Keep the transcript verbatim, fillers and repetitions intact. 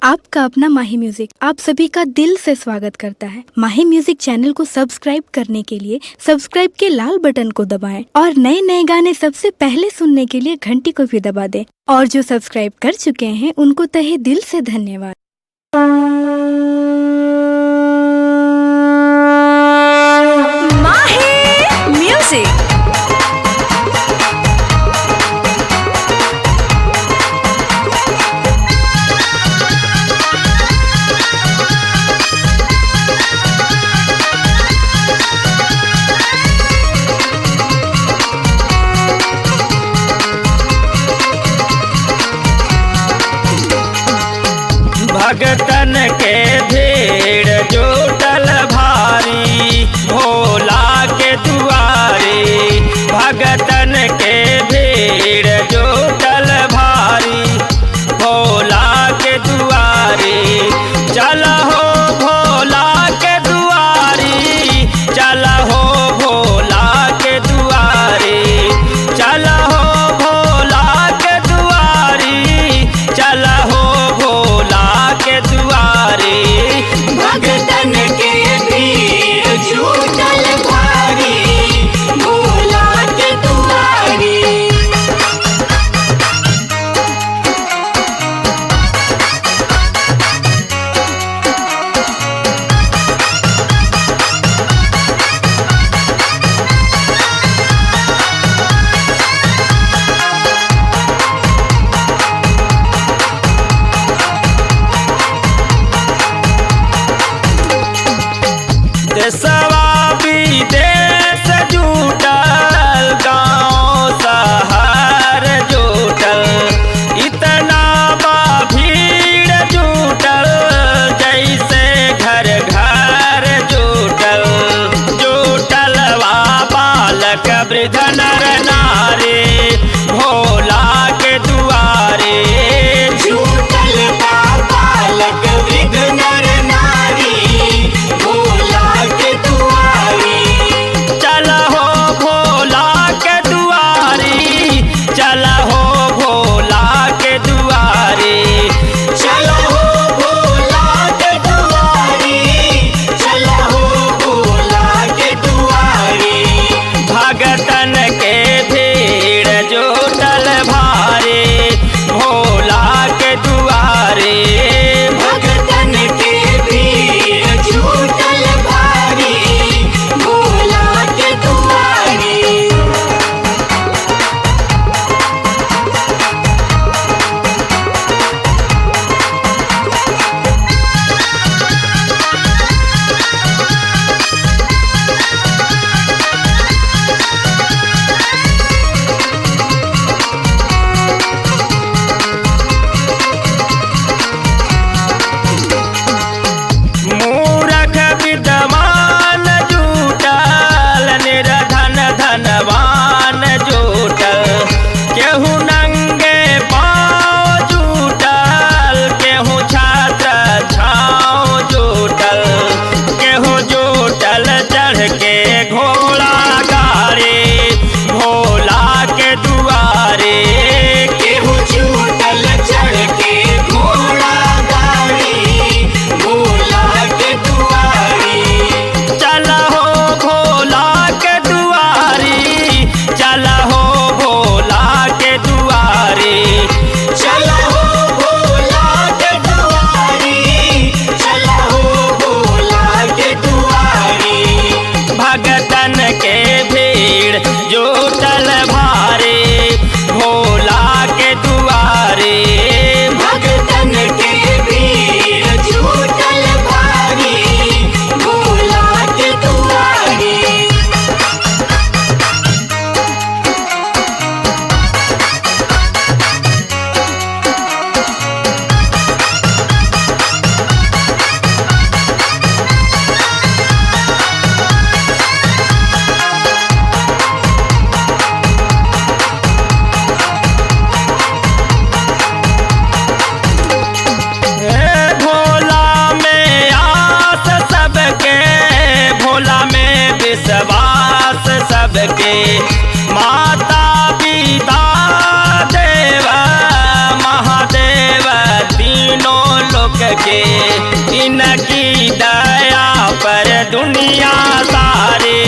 आपका अपना माही म्यूजिक आप सभी का दिल से स्वागत करता है। माही म्यूजिक चैनल को सब्सक्राइब करने के लिए सब्सक्राइब के लाल बटन को दबाएं और नए नए गाने सबसे पहले सुनने के लिए घंटी को भी दबा दें। और जो सब्सक्राइब कर चुके हैं उनको तहे दिल से धन्यवाद। माही म्यूजिक भगतन के भीड़ जुटल भारी भोला के दुआरे। भगतन के भीड़ जुटल भारी भोला के दुआरे। चल हो भोला के दुआरी, चल हो भोला के दुआरे। चल हो भोला के दुआरी, चल हो भोला के दुआरे। भगतन के भीड़ जुटल भारी भोला के दुआरे। देशवा विदेश जुटल, गाँव शहर जुटल। इतना बा भीड़ जुटल जैसे घर घर जुटल। जुटल बा बालक वृद्ध नर नारी भोला के दुआरे। जुटल बा बालक वृद्ध नर नारी भोला के दुआरे। चल हो भोला के दुआरी, चल हो भोला के दुआरे। चलो हो भोला के दुआरे, चलो हो भोला के दुआरे। भगतन के भीड़ जुटल भारी भोला के दुआरे। भगतन के भीड़ जुटल भारी भोला के दुआरे। मूरख विद्वान जुटल, निर्धन धनवान जुटल। केहू नंगे पाँव जुटल, केहू छात्र छाँव जुटल। केहू जुटल चढ़ के घोड़ा गाड़ी भोला के दुआरे। केहू जुटल चढ़ के घोड़ा गाड़ी भोला के दुआरे। चल हो भोला के दुआरी, चल हो भोला के दुआरे। चलो हो भोला के दुआरे, चलो हो भोला के दुआरे। भगतन के भीड़ जुटल भारी भोला के दुआरे। भगतन के भीड़ जुटल भारी भोला के दुआरे। हे भोला में आस सबके, भोला में विश्वास सबके। माता पिता देव महादेव तीनों लोक के। इनकी दया पर दुनिया सारी